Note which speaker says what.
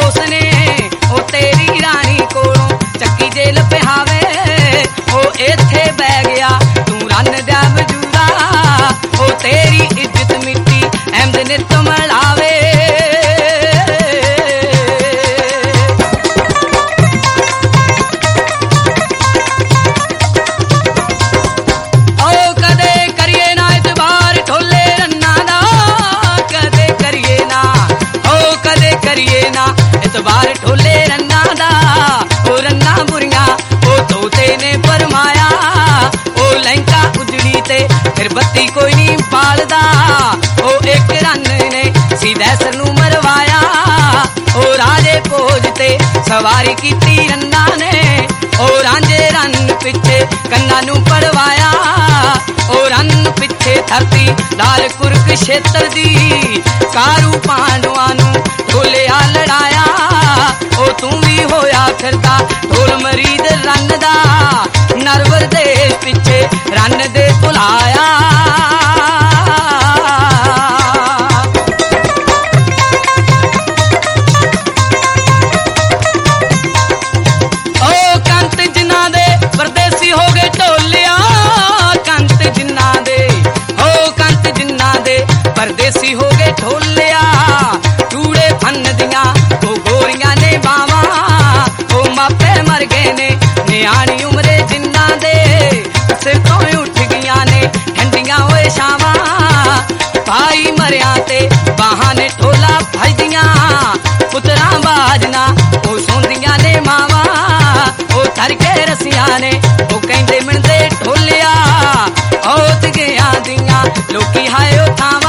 Speaker 1: उसने ओ तेरी रानी कोलों चक्की जेल पिहावे ओ इत्थे बह गया तू रन दा वजूदा ओ तेरी इज्जत मिट्टी अहमद नित मलावे इतबार ठोले रन्ना दा ओ रन्ना बुरियां ओ तोते ने फरमाया ओ लंका उजड़ी ते फिर बत्ती कोई नहीं बालदा ओ एक रन ने सीधैसर नू मरवाया ओ राजे भोज ते सवारी कीती रन्ना ने ओ रांझे रन पिछे कन्ना नू पड़वाया ओ रन पिछे धरती लाल कुरुक्षेत्र दी कारू पांडवां नू ढोलिया लड़ाया ओ तू भी होया फिरदा ढोल मरीद रन दा नरवर देश पिछे रन दे भुलाया ओ कंत जिन्ना दे परदेसी हो गए ढोलिया कंत जिन्ना दे ओ कंत जिन्ना दे परदेसी हो गए ढोलिया चूड़े फन दियां ओ गोरियां ने बावा ओ मापे मर गए ने नियाणी उमरे जिन्ना दे सिर तो उठ गईयां ने ठंडियां होए शावां भाई मरिया ते बाहां ने ढोला भजदियां पुत्रा बाजना ओ सोंदियां ने मावा ओ थर के रसियां ने ओ कहंदे मिलदे ढोलिया औत गया दियां लोकी हाय ओ थां